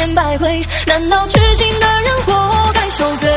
千百回，难道痴心的人活该受罪？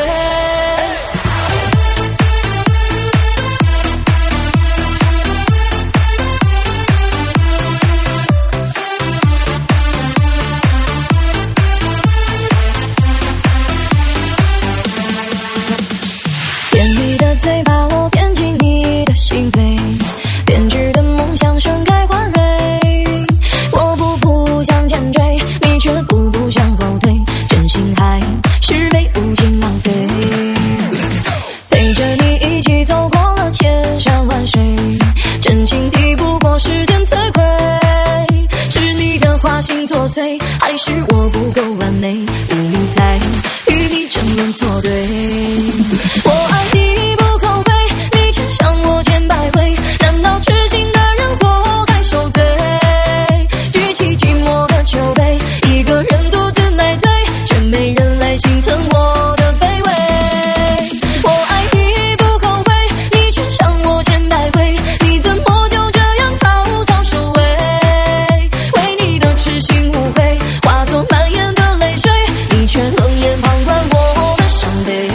甜蜜的嘴把我骗进你的心扉，编织的梦想盛开花蕊，我步步向前追，你却步步向后退，真心还是被无尽浪费。陪着你一起走过了千山万水，真情抵不过时间摧毁，是你的花心作祟，还是我不够完美，无力再与你争论错对。我爱你不后悔，你却伤我千百回，难道痴心的人活该受罪？举起寂寞的酒杯，一个人独自买醉，却没人来心疼我的卑微。我爱你不后悔，你却伤我千百回，你怎么就这样草草收尾？为你的痴心误会，化作满眼的泪水，你却冷眼旁观我的伤悲。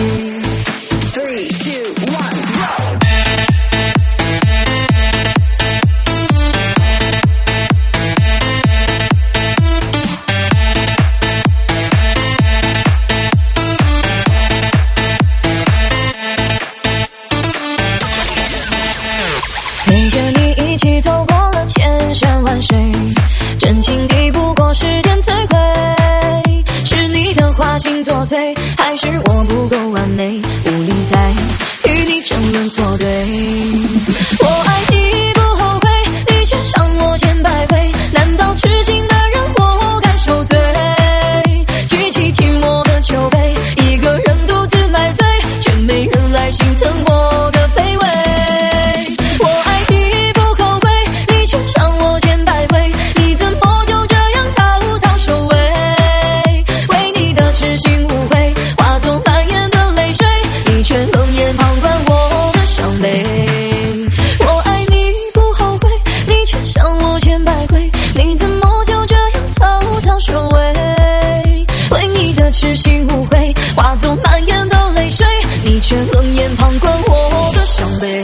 陪着你一起走过了千山万水，真情抵不过时间摧毁，是你的花心作祟，还是我不够完美，无力再与你争论错对。我爱你不后悔，你却伤我千百回，难道痴心的人活该受罪？举起寂寞的酒杯，一个人独自买醉，却没人来心疼我的卑微。我爱你不后悔，你却伤我千百回，你怎么就这样草草收尾？为你的痴心误会，化作满眼的泪水，你却冷眼旁观我的伤悲。我爱你不后悔，你却伤我千百回，你怎么就这样草草收尾？为你的痴心误会，化作满眼的泪水，你却冷眼旁观我的伤悲。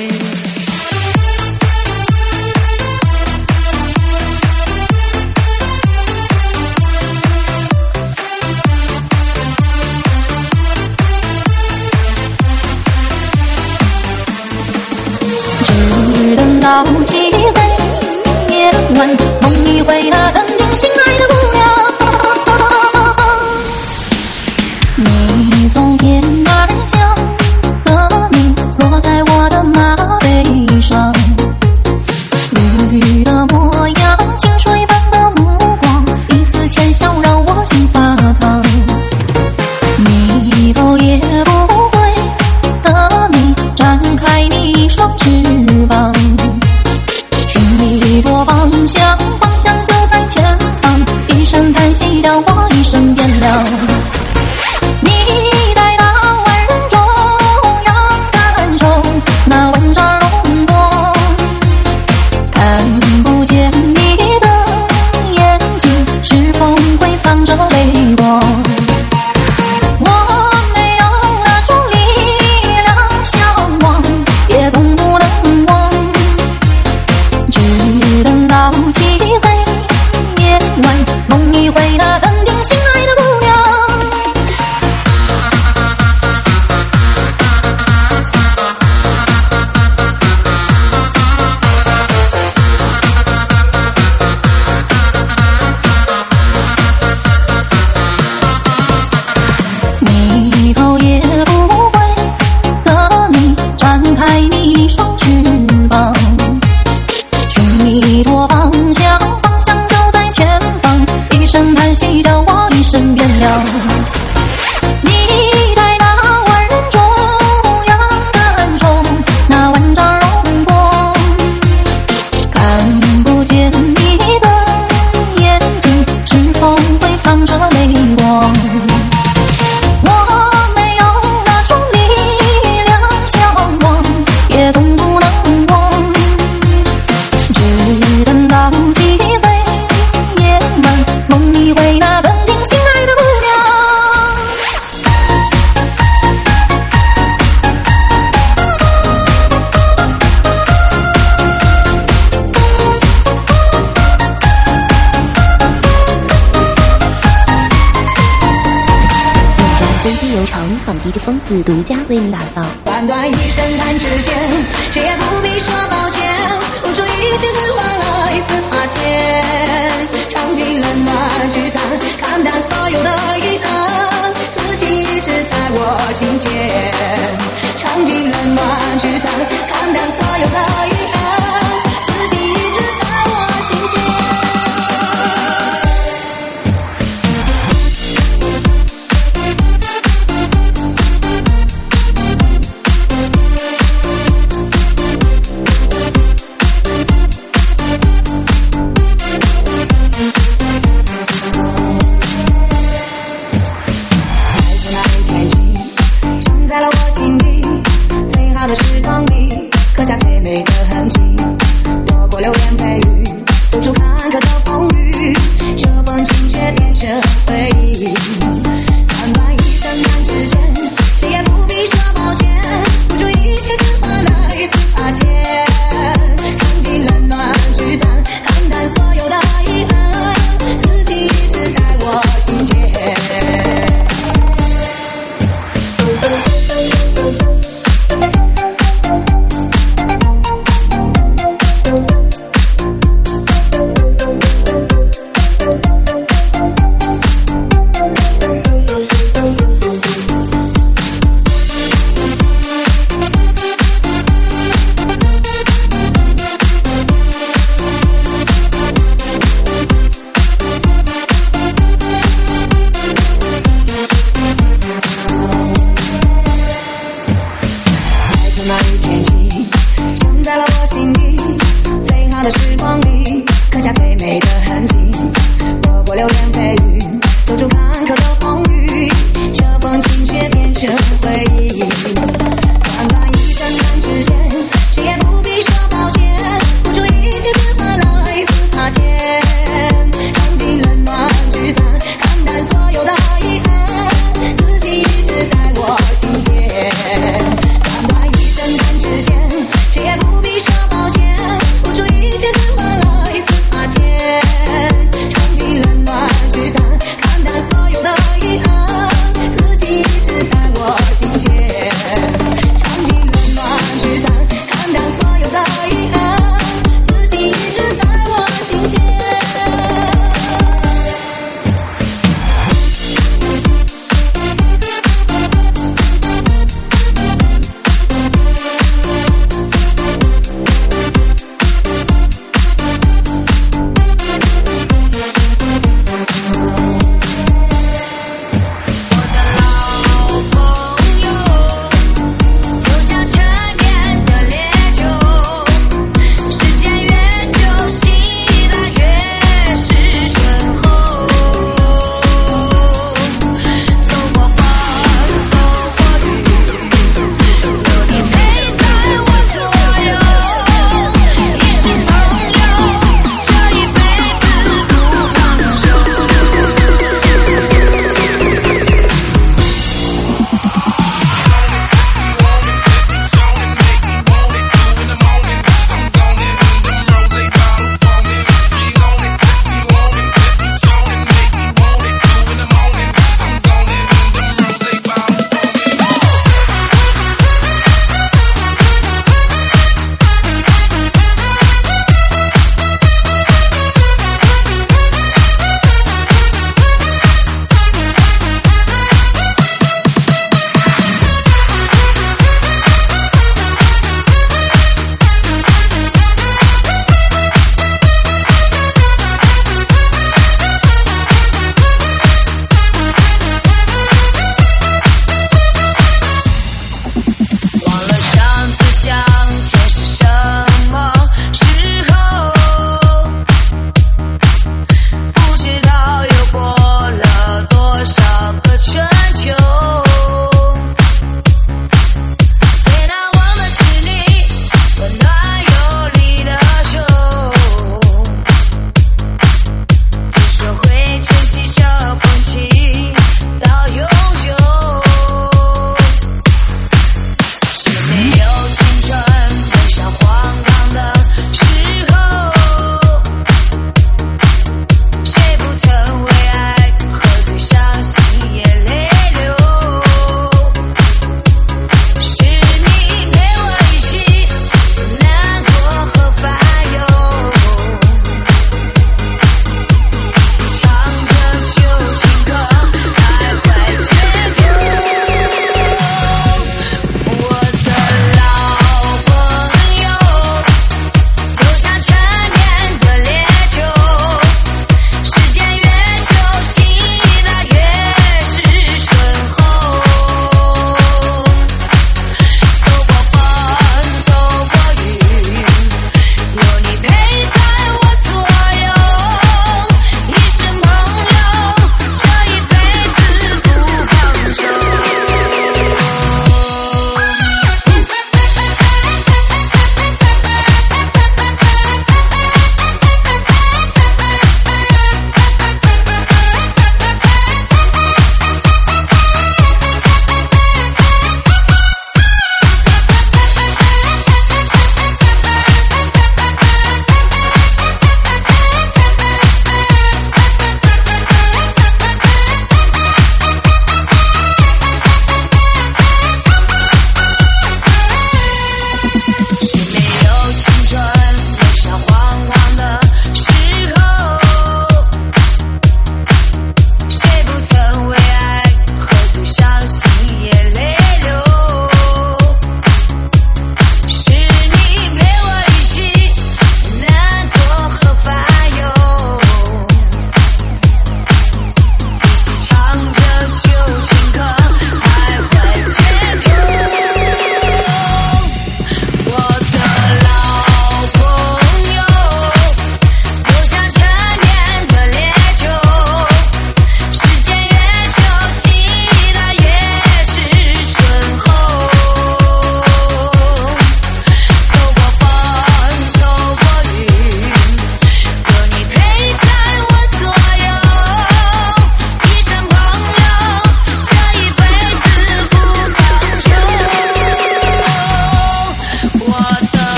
只等到漆黑夜晚，梦一回那曾经心爱的姑娘。你从天而降的你，落在我的马背上，绿的模样，清水般的目光，一丝浅笑让我心发烫。你头也不回的你，展开你一双翅膀，寻你若方向，方向就在前方。 DJ 疯子独家为您打造。 短短一声弹指间，谁也不必说抱歉，无助一切只换了一丝擦肩，尝尽冷暖聚散，看淡所有的遗憾，自己一直在我心间，尝尽冷暖聚散，看淡所有的遗憾，自己一直在我心间。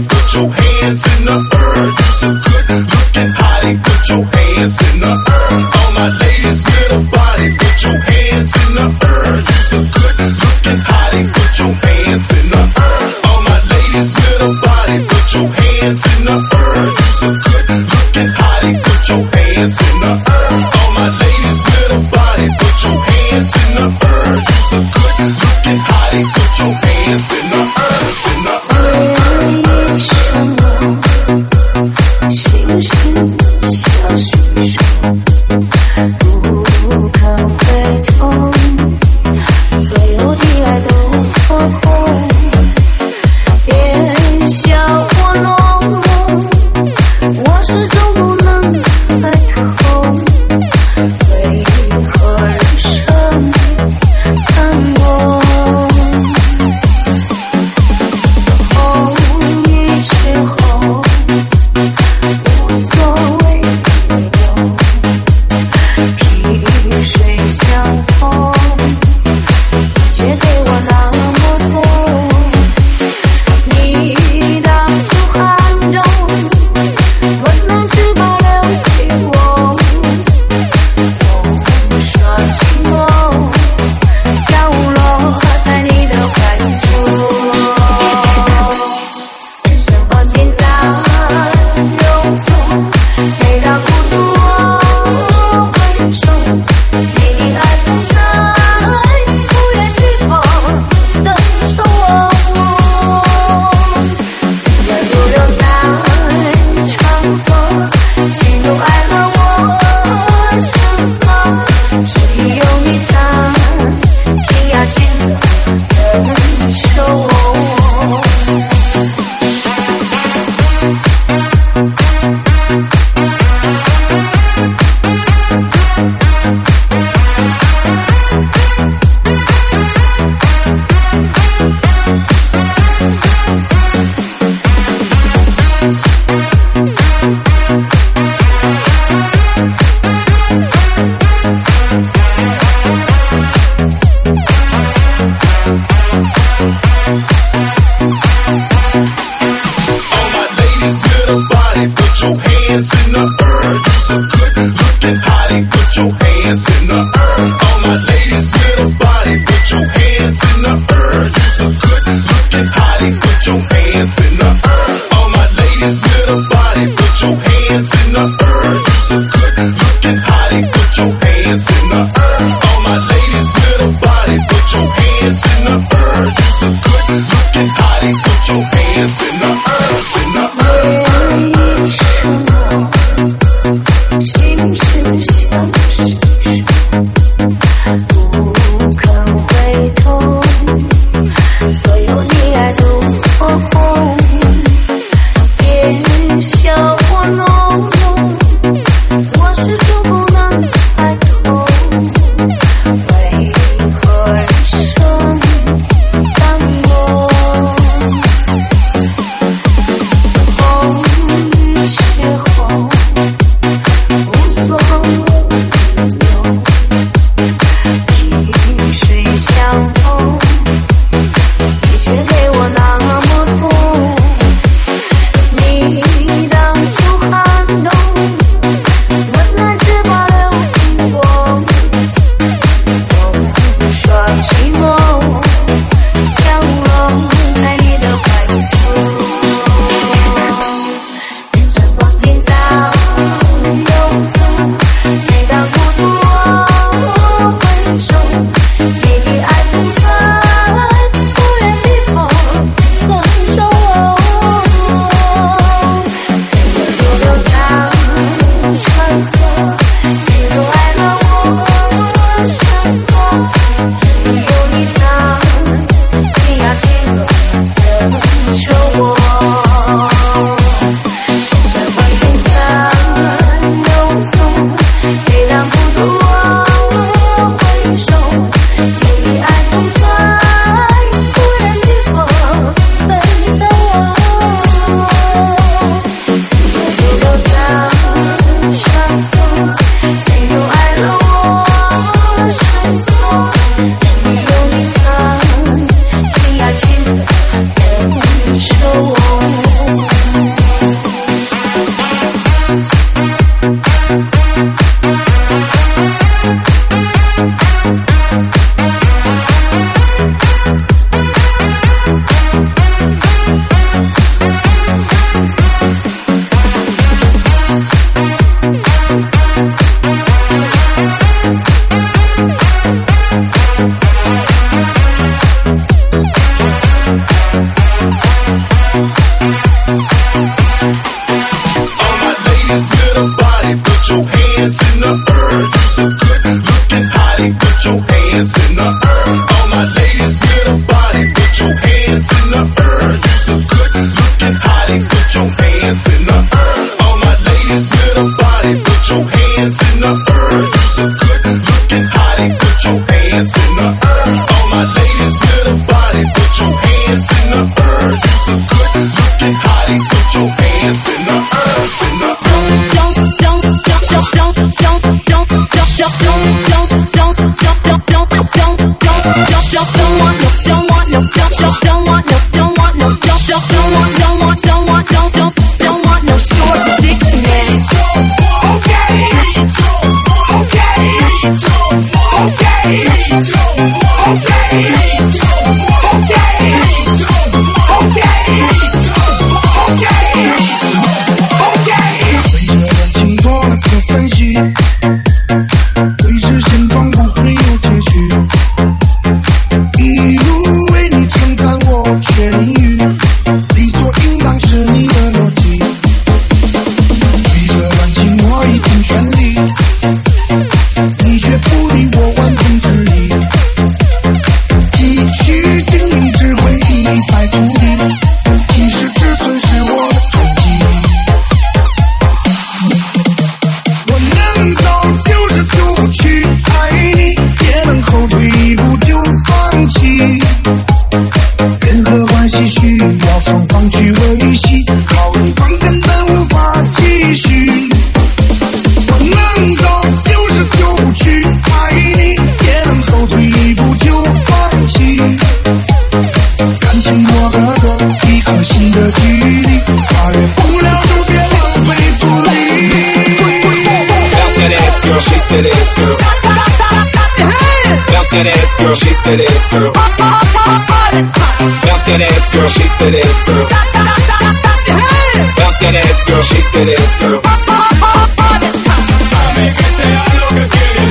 put your hands in the air. You so good looking hottie, put your hands in the air. All my ladies with a body, put your hands in the air. You so good looking hottie, put your hands in the air. All my ladies with a body, put your hands in the air. You so good looking hottie, put your hands in the air. All my ladies with a body, put your hands in the air. You so good looking hottie, put your hands in the air, in the air. 星星小星说，不肯回头，所有的爱都错过。别笑我懦弱，我始终不能猜透，为何人生难过。风雨之后。 笑我懦弱，我 hands in the air. All my ladies with a body, put your hands in the air. You's a good looking hottie, put your hands in the air. All my ladies with a body, put your hands in the air. You's a good looking hottie, put your hands in the air. In the that ass, girl, shake that ass, girl. Bounce that ass, girl, shake that ass, girl. Bounce that ass, girl, shake that ass, girl. Dame que sea lo que quieres,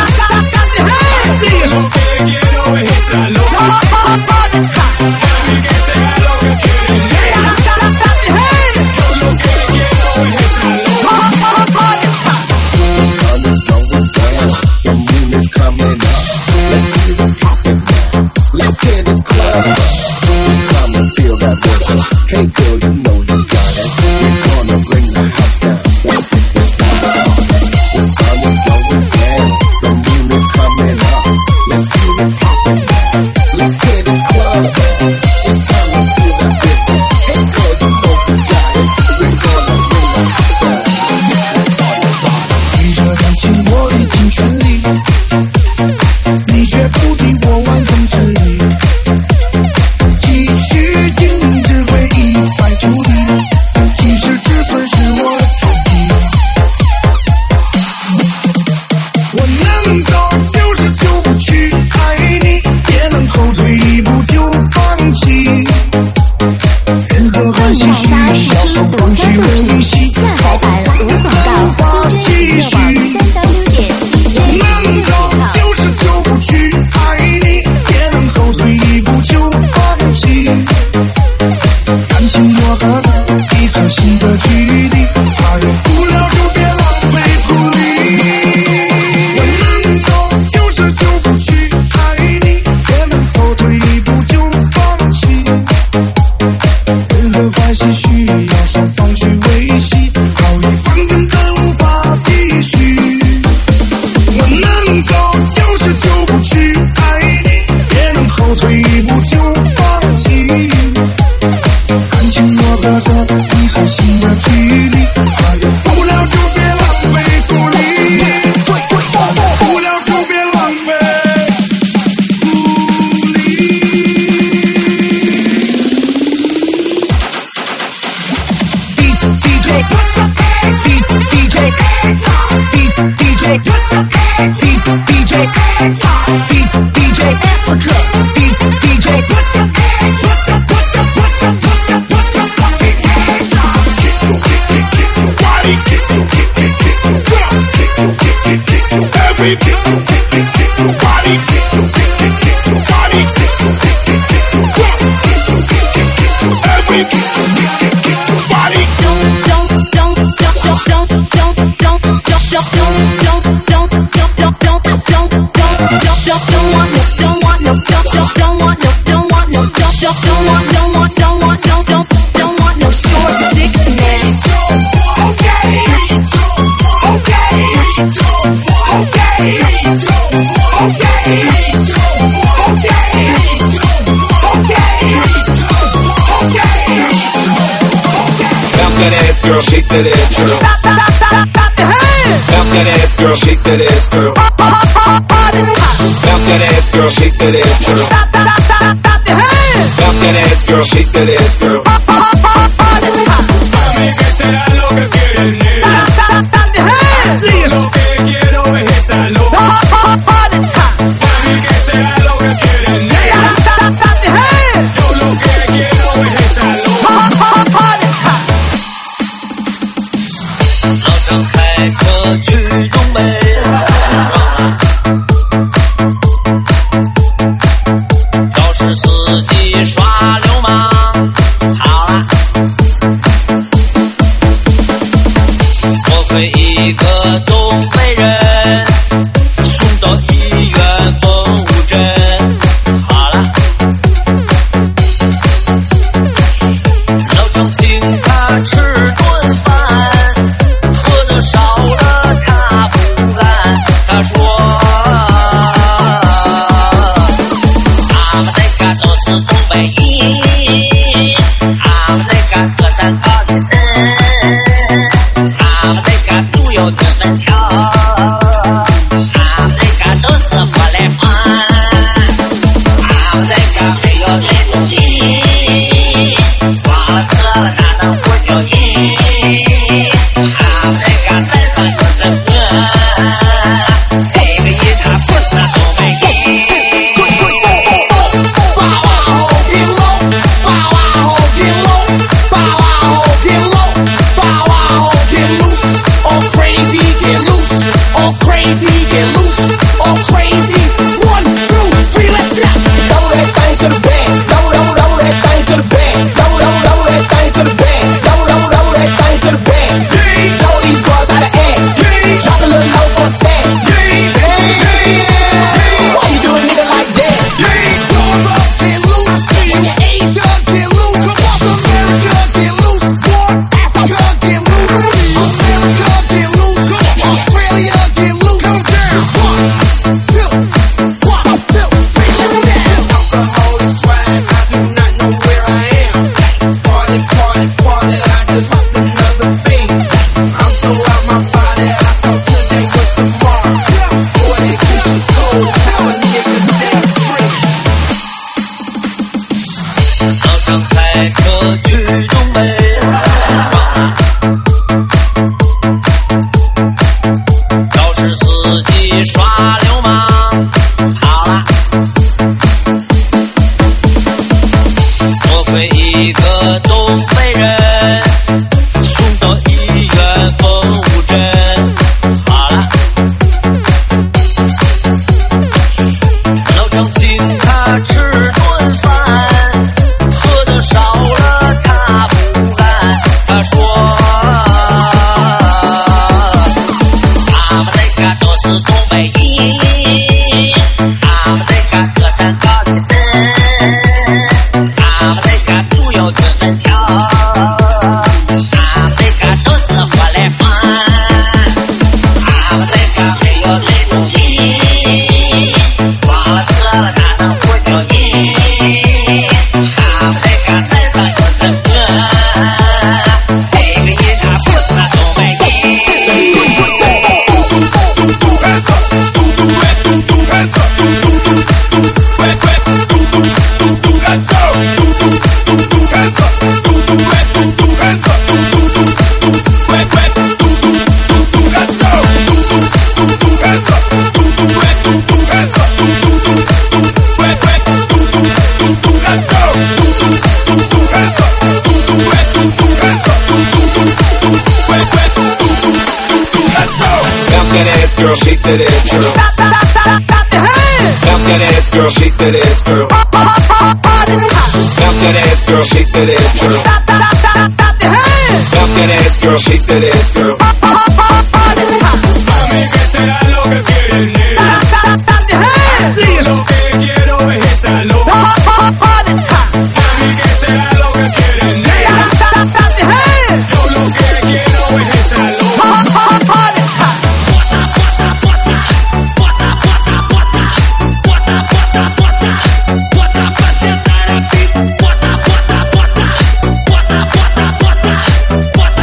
lo que quiero es esa loca. Dame que sea lo que quieres, lo que quiero es esa loca. The sun is going down, the moon is coming up. Let's get it poppin' now. Let's tear this club up. It's time to feel that rhythm. Hey girl, you know you got it. We're gonna bring the house down. Let's get this party started. The sun is going down, the moon is coming up. Let's get it poppin' now. Let's tear this club up. It's time to feel that rhythm. Hey girl, you know you got it. We're gonna bring the house down. Let's get this party started. 你这感情我已尽全力。你却不替我完成旨意，继续经营只会一败涂地。及时止损是我的主题，我能走就是就不去爱你，也能后退一步就放弃。任何关系需要双方去维系，好不放任的无法继续。我能走就是就不去爱你，也能后退一步就放弃。感情我和他一颗心的距离，跨越不了就别浪费苦力。我能走就是就不去爱你，也能后退一步就放弃。任何关系需要双方去维系，好与放根本无法继续。我能走就是就不去爱你，也能后退一步就放弃。感情我和他一颗心的距离，跨越不了就别浪费苦力，不了就别浪费苦力。DJ Africa, DJ put your hands, put your fucking hands up. Kick your body, kick your drop, kick your every kick your body, kick your body, kick your drop, kick your every kick your body. Don't want no short dick man. that ass, girl, shake that ass, girl. Stop the hands. Bounce that ass, girl, shake that ass, girl. Bounce that ass, girl, shake that ass, girl. Stop the hands. Bounce that ass, girl, shake that ass, girl. Mami, ¿qué será lo que quieres, nena? Stop the hands. Lo que quiero es esa loca. Mami, ¿qué será lo que quieres, nena? Stop the hands. Yo lo que quiero es esa loca. 老张开车去东北，肇事司机耍流氓。好了，多亏一个东北人送到医院缝误诊。好了，老张请他吃顿饭。少了他不干，他说俺们那嘎都是东北人，俺们那嘎河山高的深，俺们那嘎都有这门桥，俺们那嘎都是活来换，俺们那嘎没有那种人，光车哪能不叫人？ Girl, shake that ass, girl. Stop the hands. Bounce that ass, girl, shake that ass, girl. Bounce that ass, girl, shake that ass, girl. Stop the hands. Bounce that ass, girl, shake that ass, girl. Mami, ¿qué será lo que quieres, nena? Stop the hands. Lo que quiero es esa loca. Mami, ¿qué será lo que quieres, nena? Stop the hands. Yo lo que quiero es esa loca. What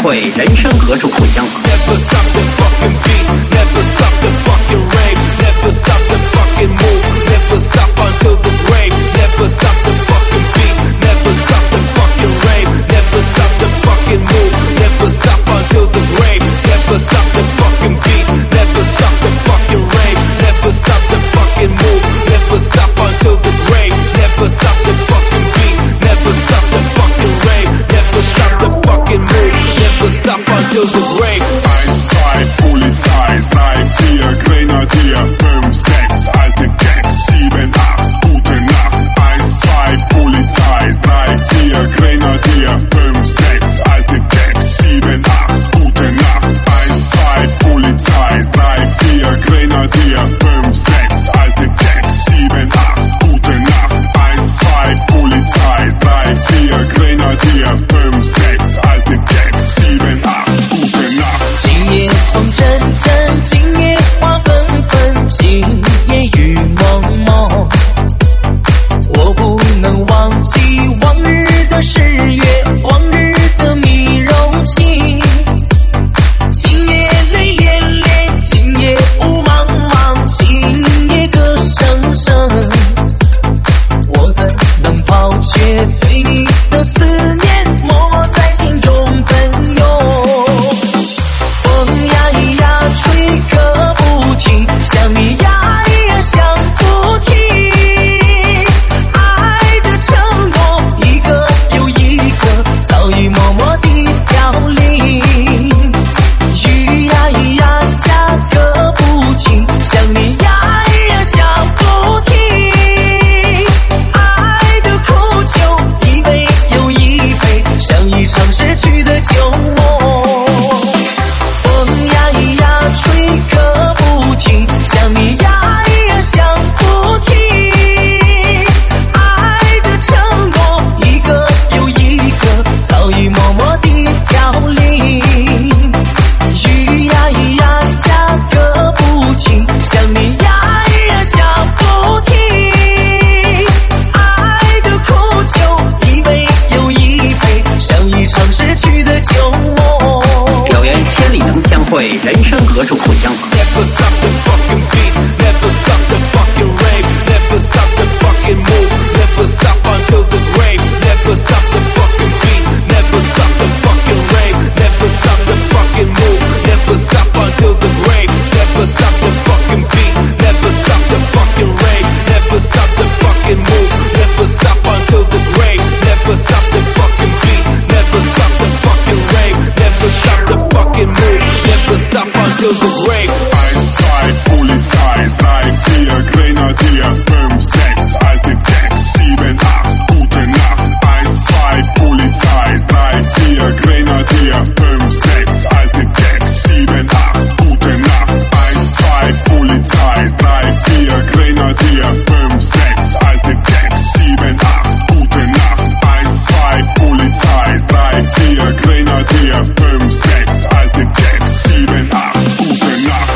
会，人生何处不相逢。 Never stop the fucking beat, never stop the fucking rave, never stop the fucking move, never stop until the grave, never stop the fucking beat, never stop the fucking rave, never stop the fucking move, never stop until the grave, never stop the fucking beat, never stop the fucking rave, never stop the fucking move, never stop until the grave, never stop the fucking beat, never stop the fucking rave, never stop the fucking move, never stop until the grave. 1, 2, Polizei, 3, 4, Grenadier, 5, 6, alte Gags, 7, 8, gute Nacht. 1, 2, Polizei, 3, 4, Grenadier, 5, 6, alte Gags, 7, 8, gute Nacht. 1, 2, Polizei, 3, 4, Grenadier, 5, 6, alte Gags, 7, 8, gute Nacht. 1, 2, Polizei, 3, 4, Grenadier, 5, 6, alte Gags, 7, 8, gute Nacht. 今夜风阵阵，今夜花纷纷，今夜雨蒙蒙。我不能忘记往日的誓约，往日的迷柔情。今夜泪眼帘，今夜雾茫茫，今夜歌声声。我怎能抛却对你的思念，默默在心中奔涌。风呀呀吹个不停，想你呀呀想不停。爱的承诺一个又一个，早已默默地凋零。雨呀呀下个不停，想你呀呀想不停。爱的苦酒一杯又一杯，像一场逝去的旧梦。风呀呀吹个不停，想你呀呀想不停。爱的承诺一个又一个，早已默默地凋零。雨呀呀下个不停，想你呀呀想不停。爱的苦酒一杯又一杯，像一场逝去的旧梦。 有缘千里能相会，人生何处不相逢。 Never stop the fucking beat, never stop the fucking rave, never stop the fucking move, never stop until the grave, never stop the fucking beat, never stop the fucking rave, never stop the fucking move, never stop until the grave, never stop the fucking beat, never stop the fucking rave, never stop the fucking move, never stop until the grave, never stop the fucking beat, never stop the fucking rave, never stop the fucking move, never stop until the grave. 1, 2, Polizei, 3, 4, Grenadier, 5, 6, alte Gags, 7, 8, gute Nacht. 1, 2, Polizei, 3, 4, Grenadier, 5, 6, alte Gags, 7, 8, gute Nacht. 1, 2, Polizei, 3, 4, Grenadier, 5, 6, alte Gags, 7, 8, gute Nacht. 1, 2, Polizei, 3, 4, Grenadier, 5, 6, alte Gags, 7, 8, gute Nacht.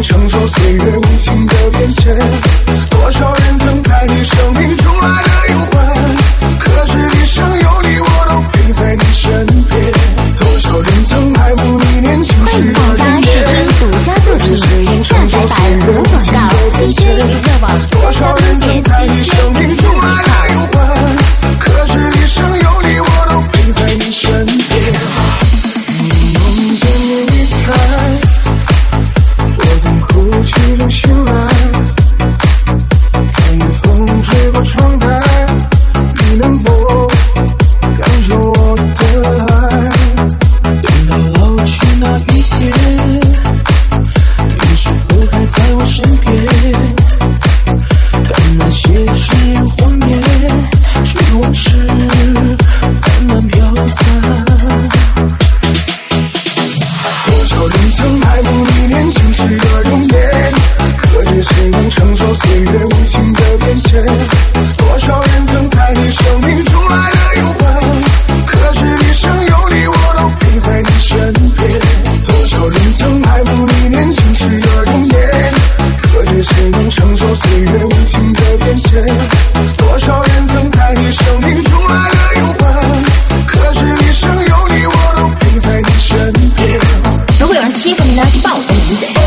承受岁月无情的变迁。多少人曾在你生命中来了又还，可是一生有你，我都陪在你身边。多少人曾爱慕你年轻时的容颜，可是谁能承受岁月无情的变迁？多少人曾在你生命中来了又还，可是一生有你，我都陪在你身边。梦见你离开，我曾哭泣流醒来，看夜风吹过窗台，你能否感受我的爱？等到老去那一天，你是否还在我身边？但那些誓言谎言，随往事慢慢飘散。多少人曾爱慕你年轻时的容颜，可是谁能承受岁月无情的变迁？多少人曾在你生命中来了又还，可是一生有你，我都陪在你身边。多少人曾爱慕你年轻时的容颜，可是谁能承受岁月无情的变迁？多少人曾在你生命中来了又还，可是一生有你，我都陪在你身边。 如果有人欺负你呢，就报我的名字。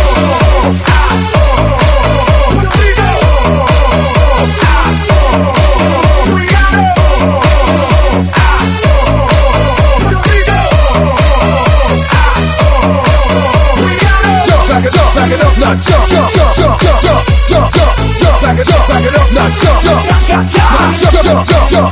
Back it up, now jump, jump, jump, jump, jump, jump, jump, jump, back it up, now jump, jump, jump, jump, jump, jump, jump.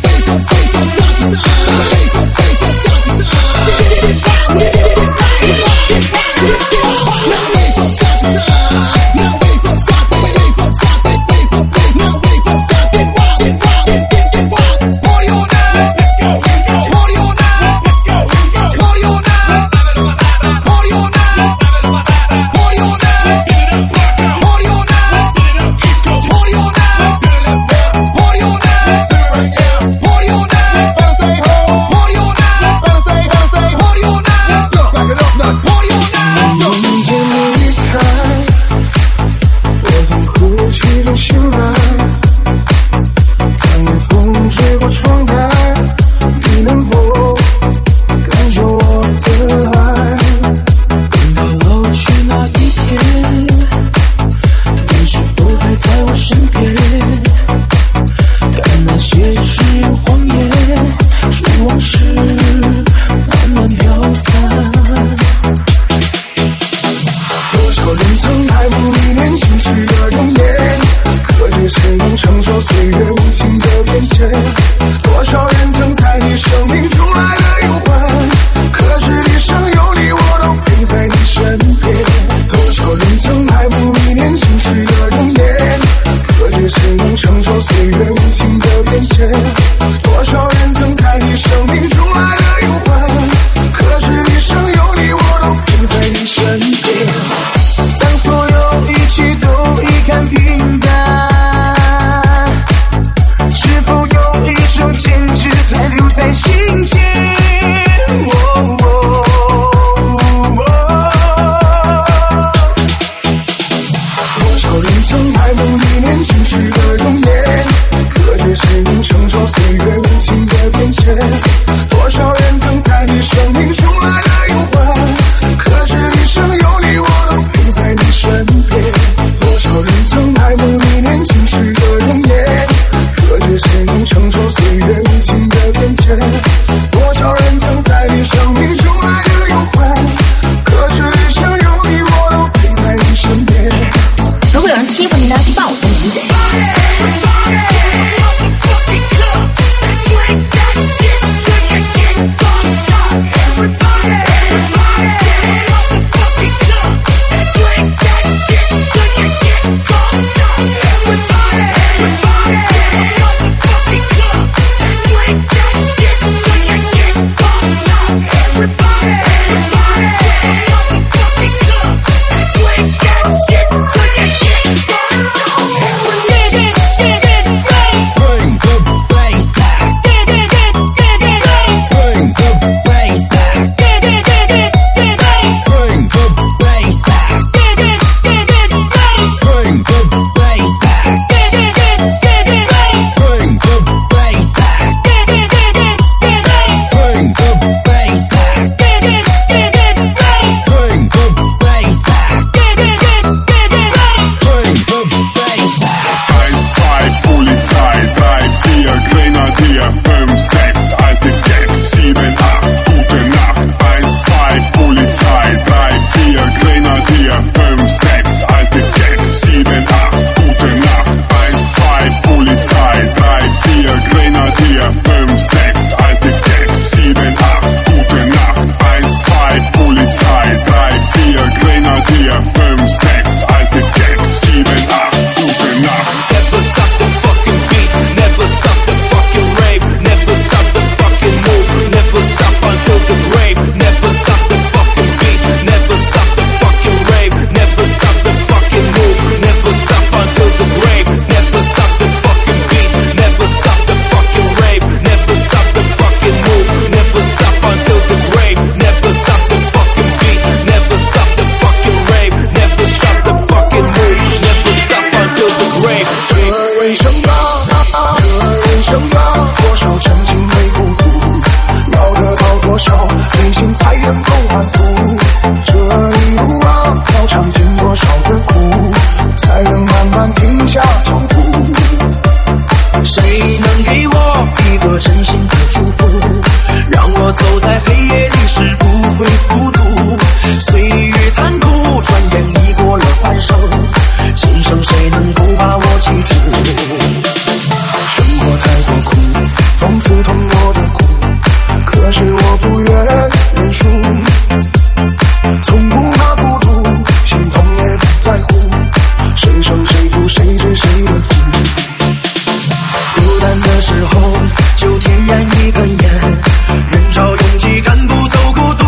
谁能够把我记住？生活太过苦，风刺痛我的骨，可是我不愿认输。从不怕孤独，心痛也不在乎，谁胜谁负谁知谁的苦。孤单的时候就点燃一根烟，人潮拥挤赶不走孤独。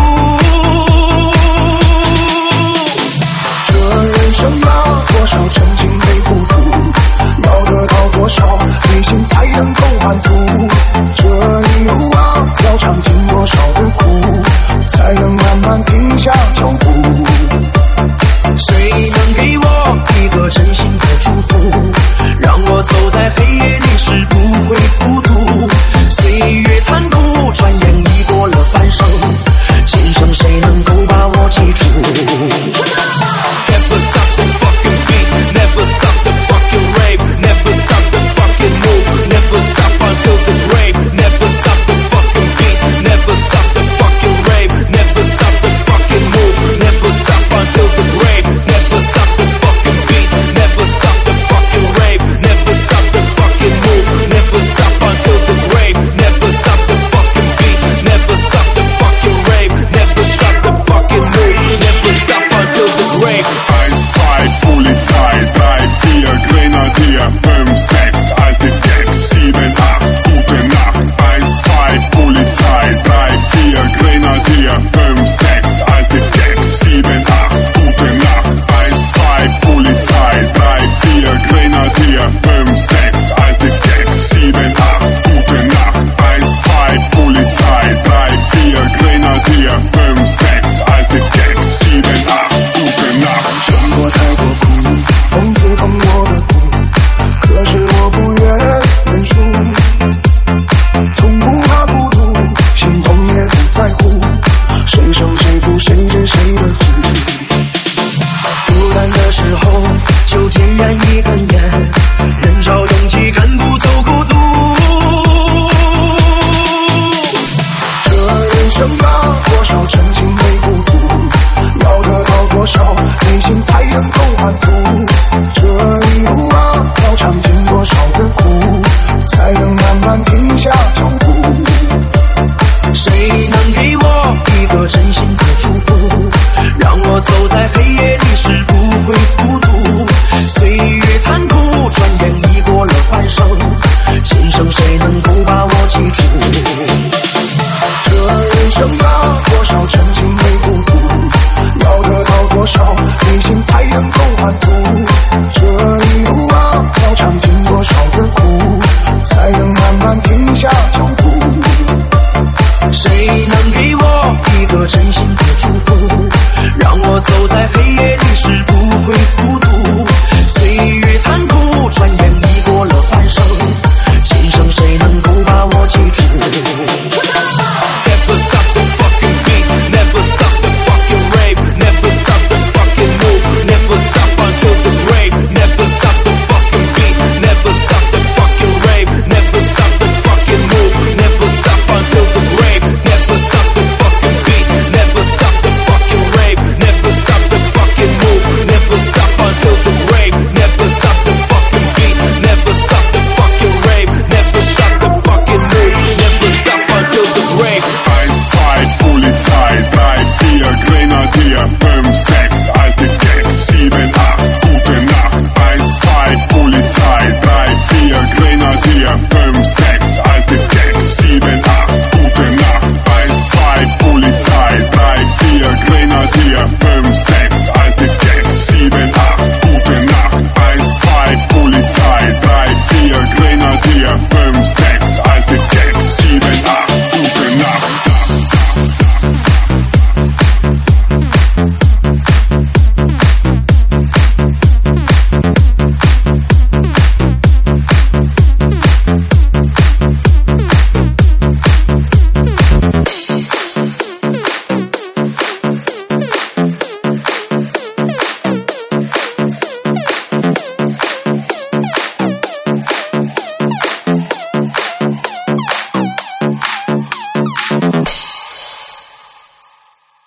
这人生啊，多少真情被辜负，要得到多少内心才能够满足。这一路啊，要尝尽多少的苦，才能慢慢停下脚步。谁能给我一个真心的祝福，让我走在黑夜里时不会孤独。岁月残酷，转眼已过了半生，今生谁能够把我记住？ Never stop the fucking beat, never stop the fucking rave, never stop the fucking move, never stop until the grave, never stop the fucking beat, never stop the fucking rave, never stop the fucking move, never stop until the grave, never stop the fucking beat, never stop the fucking rave, never stop the fucking move, never stop until the grave, never stop the fucking beat, never stop the fucking rave, never stop the fucking move, never stop until the grave. 1, 2, Polizei, 3, 4, Grenadier, 5, 6, alte Gags, 7, 8, gute Nacht. 1, 2, Polizei, 3, 4, Grenadier, 5, 6, alte Gags, 7, 8, gute Nacht. 1, 2, Polizei, 3, 4, Grenadier, 5, 6, alte Gags, 7, 8, gute Nacht. 1, 2, Polizei, 3, 4, Grenadier, 5, 6, alte Gags, 7, 8, gute Nacht. 生活太过苦，风刺痛我的骨，可是我不愿认输。从不怕孤独，心痛也不在乎，谁胜谁负谁知谁的苦。孤单的时候就点燃一根烟，人潮拥挤赶不走孤独。这人生啊，多少真情被辜负，要得到多少内心才能够满足。这一路啊，要尝尽多少的苦，才能慢慢停下脚步。谁能给我一个真心的祝福，让我走在黑夜里时不会孤独。岁月残酷，转眼已过了半生，今生谁能够把我记住？这人生啊，多少真情被辜负，要得到多少内心才能够满足。